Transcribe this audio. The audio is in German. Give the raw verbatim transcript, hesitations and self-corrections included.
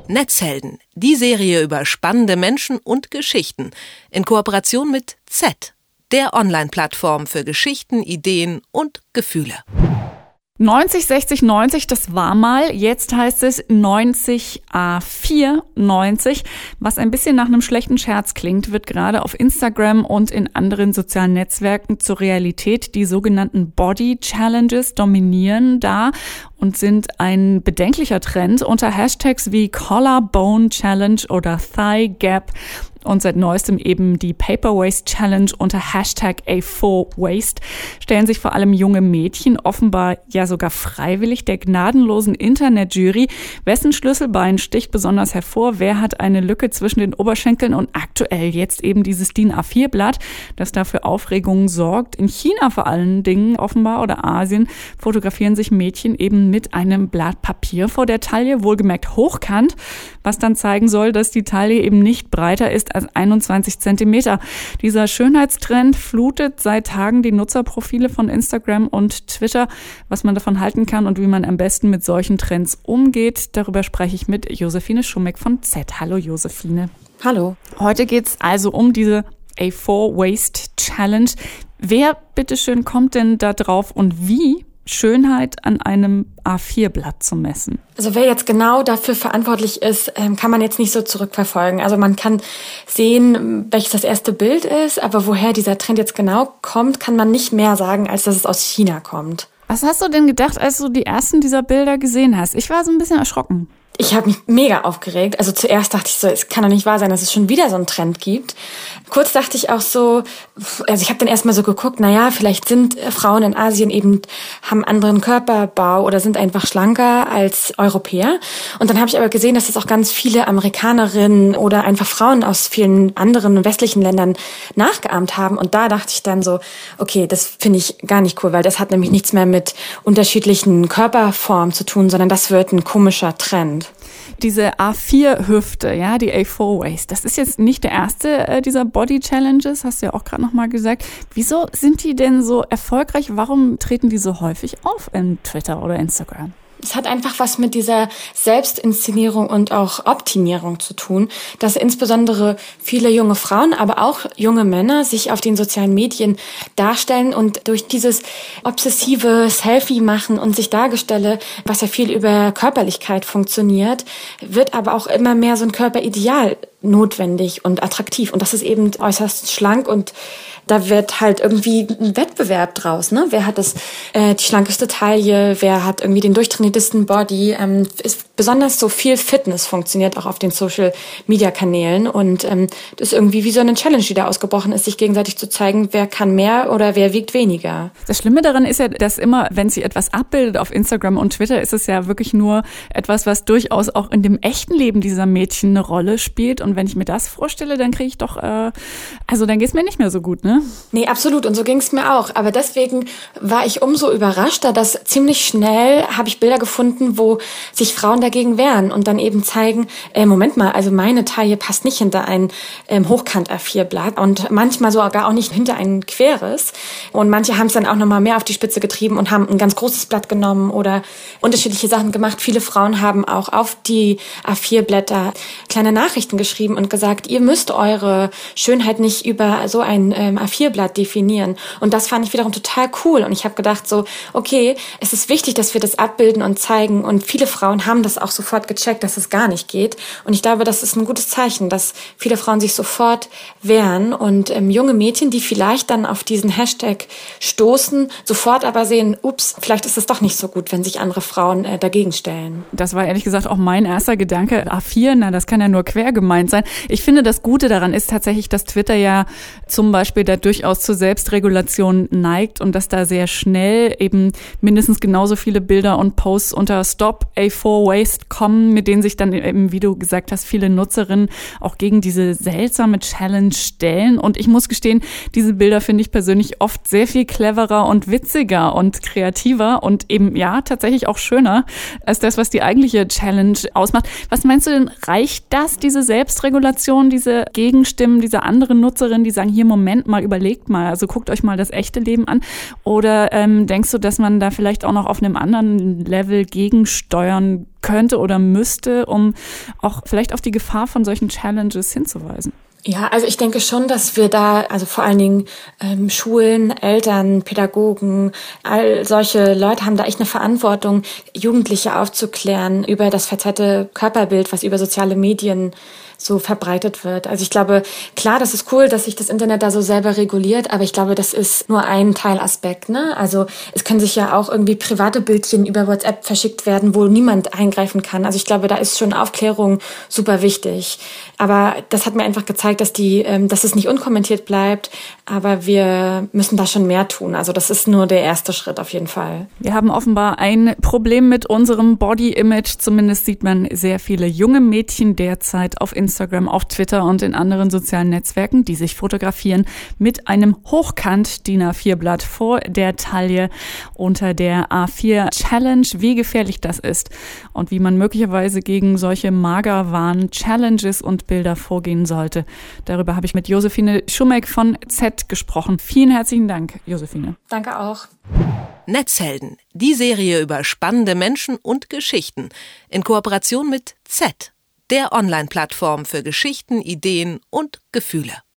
Netzhelden, die Serie über spannende Menschen und Geschichten in Kooperation mit Z, der Online-Plattform für Geschichten, Ideen und Gefühle. neunzig sechzig neunzig, das war mal. Jetzt heißt es neunzig A vier neunzig. Was ein bisschen nach einem schlechten Scherz klingt, wird gerade auf Instagram und in anderen sozialen Netzwerken zur Realität. Die sogenannten Body Challenges dominieren da und sind ein bedenklicher Trend unter Hashtags wie Collarbone Challenge oder Thigh Gap. Und seit neuestem eben die Paper Waist Challenge unter Hashtag A vier Waist stellen sich vor allem junge Mädchen offenbar ja sogar freiwillig der gnadenlosen Internetjury. Wessen Schlüsselbein sticht besonders hervor? Wer hat eine Lücke zwischen den Oberschenkeln? Und aktuell jetzt eben dieses D I N A vier Blatt, das dafür Aufregungen sorgt. In China vor allen Dingen offenbar oder Asien fotografieren sich Mädchen eben mit einem Blatt Papier vor der Taille, wohlgemerkt hochkant, was dann zeigen soll, dass die Taille eben nicht breiter ist als einundzwanzig Zentimeter. Dieser Schönheitstrend flutet seit Tagen die Nutzerprofile von Instagram und Twitter. Was man davon halten kann und wie man am besten mit solchen Trends umgeht, darüber spreche ich mit Josephine Schummeck von Z. Hallo Josephine. Hallo. Heute geht es also um diese A vier Waist Challenge. Wer bitteschön kommt denn da drauf und wie Schönheit an einem A vier Blatt zu messen? Also wer jetzt genau dafür verantwortlich ist, kann man jetzt nicht so zurückverfolgen. Also man kann sehen, welches das erste Bild ist, aber woher dieser Trend jetzt genau kommt, kann man nicht mehr sagen, als dass es aus China kommt. Was hast du denn gedacht, als du die ersten dieser Bilder gesehen hast? Ich war so ein bisschen erschrocken. Ich habe mich mega aufgeregt. Also zuerst dachte ich so, es kann doch nicht wahr sein, dass es schon wieder so einen Trend gibt. Kurz dachte ich auch so, also ich habe dann erstmal so geguckt, naja, vielleicht sind Frauen in Asien eben, haben anderen Körperbau oder sind einfach schlanker als Europäer. Und dann habe ich aber gesehen, dass es auch ganz viele Amerikanerinnen oder einfach Frauen aus vielen anderen westlichen Ländern nachgeahmt haben. Und da dachte ich dann so, okay, das finde ich gar nicht cool, weil das hat nämlich nichts mehr mit unterschiedlichen Körperformen zu tun, sondern das wird ein komischer Trend. Diese A vier Hüfte, ja, die A vier Waist, das ist jetzt nicht der erste äh, dieser Body Challenges, hast du ja auch gerade nochmal gesagt. Wieso sind die denn so erfolgreich? Warum treten die so häufig auf in Twitter oder Instagram? Es hat einfach was mit dieser Selbstinszenierung und auch Optimierung zu tun, dass insbesondere viele junge Frauen, aber auch junge Männer sich auf den sozialen Medien darstellen und durch dieses obsessive Selfie machen und sich Dargestelle, was ja viel über Körperlichkeit funktioniert, wird aber auch immer mehr so ein Körperideal notwendig und attraktiv. Und das ist eben äußerst schlank und da wird halt irgendwie ein Wettbewerb draus, ne? Wer hat das äh, die schlankeste Taille, wer hat irgendwie den durchtrainiertesten Body, ähm, ist besonders so viel Fitness funktioniert auch auf den Social-Media-Kanälen und ähm, das ist irgendwie wie so eine Challenge, die da ausgebrochen ist, sich gegenseitig zu zeigen, wer kann mehr oder wer wiegt weniger. Das Schlimme daran ist ja, dass immer, wenn sich etwas abbildet auf Instagram und Twitter, ist es ja wirklich nur etwas, was durchaus auch in dem echten Leben dieser Mädchen eine Rolle spielt und wenn ich mir das vorstelle, dann kriege ich doch, äh, also dann geht es mir nicht mehr so gut, ne? Nee, absolut. Und so ging es mir auch. Aber deswegen war ich umso überraschter, dass ziemlich schnell habe ich Bilder gefunden, wo sich Frauen dagegen wehren und dann eben zeigen, äh, Moment mal, also meine Taille passt nicht hinter ein ähm, Hochkant A vier Blatt und manchmal sogar auch nicht hinter ein queres. Und manche haben es dann auch nochmal mehr auf die Spitze getrieben und haben ein ganz großes Blatt genommen oder unterschiedliche Sachen gemacht. Viele Frauen haben auch auf die A vier Blätter kleine Nachrichten geschrieben und gesagt, ihr müsst eure Schönheit nicht über so ein ähm, A vier Blatt definieren. Und das fand ich wiederum total cool. Und ich habe gedacht so, okay, es ist wichtig, dass wir das abbilden und zeigen. Und viele Frauen haben das auch sofort gecheckt, dass es gar nicht geht. Und ich glaube, das ist ein gutes Zeichen, dass viele Frauen sich sofort wehren. Und ähm, junge Mädchen, die vielleicht dann auf diesen Hashtag stoßen, sofort aber sehen, ups, vielleicht ist es doch nicht so gut, wenn sich andere Frauen äh, dagegen stellen. Das war ehrlich gesagt auch mein erster Gedanke. A vier, na, das kann ja nur quer gemeint sein. Ich finde, das Gute daran ist tatsächlich, dass Twitter ja zum Beispiel da durchaus zur Selbstregulation neigt und dass da sehr schnell eben mindestens genauso viele Bilder und Posts unter Stop A vier Waist kommen, mit denen sich dann eben, wie du gesagt hast, viele Nutzerinnen auch gegen diese seltsame Challenge stellen. Und ich muss gestehen, diese Bilder finde ich persönlich oft sehr viel cleverer und witziger und kreativer und eben, ja, tatsächlich auch schöner als das, was die eigentliche Challenge ausmacht. Was meinst du denn, reicht das, diese Selbst Selbstregulation, diese Gegenstimmen, diese anderen Nutzerinnen, die sagen, hier, Moment mal, überlegt mal, also guckt euch mal das echte Leben an? Oder ähm, denkst du, dass man da vielleicht auch noch auf einem anderen Level gegensteuern könnte oder müsste, um auch vielleicht auf die Gefahr von solchen Challenges hinzuweisen? Ja, also ich denke schon, dass wir da, also vor allen Dingen ähm, Schulen, Eltern, Pädagogen, all solche Leute haben da echt eine Verantwortung, Jugendliche aufzuklären über das verzerrte Körperbild, was über soziale Medien so verbreitet wird. Also ich glaube, klar, das ist cool, dass sich das Internet da so selber reguliert, aber ich glaube, das ist nur ein Teilaspekt, ne? Also es können sich ja auch irgendwie private Bildchen über WhatsApp verschickt werden, wo niemand eingreifen kann. Also ich glaube, da ist schon Aufklärung super wichtig. Aber das hat mir einfach gezeigt, dass die, ähm, dass es nicht unkommentiert bleibt, aber wir müssen da schon mehr tun. Also das ist nur der erste Schritt auf jeden Fall. Wir haben offenbar ein Problem mit unserem Body-Image. Zumindest sieht man sehr viele junge Mädchen derzeit auf Instagram, auf Twitter und in anderen sozialen Netzwerken, die sich fotografieren mit einem hochkant D I N A vier Blatt vor der Taille unter der A vier Challenge. Wie gefährlich das ist und wie man möglicherweise gegen solche Magerwahn-Challenges und Bilder vorgehen sollte. Darüber habe ich mit Josephine Schumek von Z gesprochen. Vielen herzlichen Dank, Josephine. Danke auch. Netzhelden, die Serie über spannende Menschen und Geschichten in Kooperation mit Z, der Online-Plattform für Geschichten, Ideen und Gefühle.